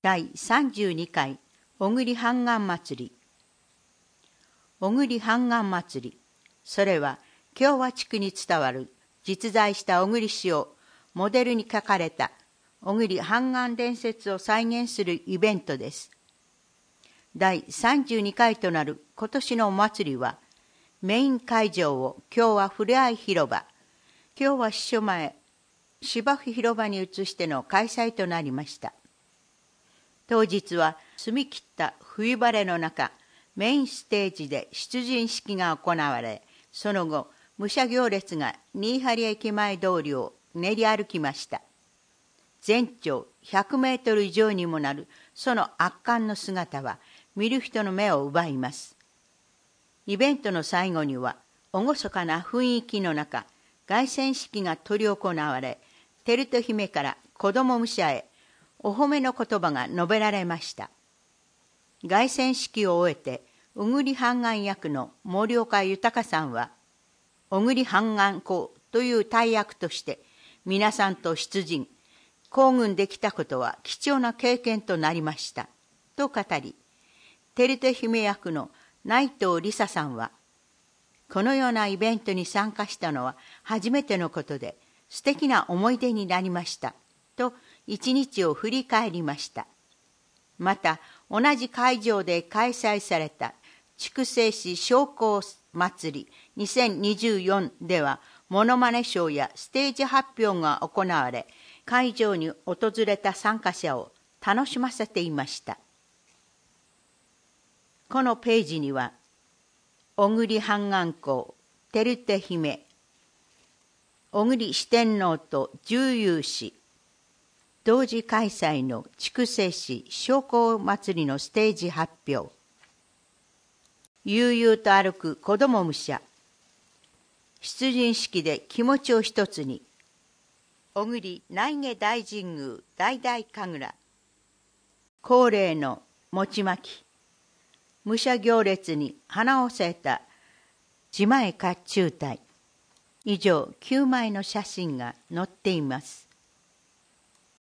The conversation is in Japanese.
第32回小栗半願祭り。小栗半願祭り、それは共和地区に伝わる実在した小栗氏をモデルに書かれた小栗半願伝説を再現するイベントです。第32回となる今年のお祭りは、メイン会場を共和ふれあい広場、共和支所前芝生広場に移しての開催となりました。当日は澄み切った冬晴れの中、メインステージで出陣式が行われ、その後、武者行列が新張駅前通りを練り歩きました。全長100メートル以上にもなるその圧巻の姿は、見る人の目を奪います。イベントの最後には、厳かな雰囲気の中、凱旋式が執り行われ、照戸姫から子供武者へ、お褒めの言葉が述べられました。凱旋式を終えて、小栗半願役の森岡豊さんは、小栗半願公という大役として、皆さんと出陣、行軍できたことは貴重な経験となりました。と語り、照戸姫役の内藤理沙さんは、このようなイベントに参加したのは初めてのことで、素敵な思い出になりました。と、一日を振り返りました。また、同じ会場で開催された筑西市商工祭り2024では、モノマネショーやステージ発表が行われ、会場に訪れた参加者を楽しませていました。このページには、小栗半願公、照戸姫、小栗四天王と重勇士、同時開催の筑西市商工祭りのステージ発表、悠々と歩く子供武者、出陣式で気持ちを一つに、小栗内下大神宮大々神楽、恒例の餅まき、武者行列に花を添えた自前甲冑隊。以上9枚の写真が載っています。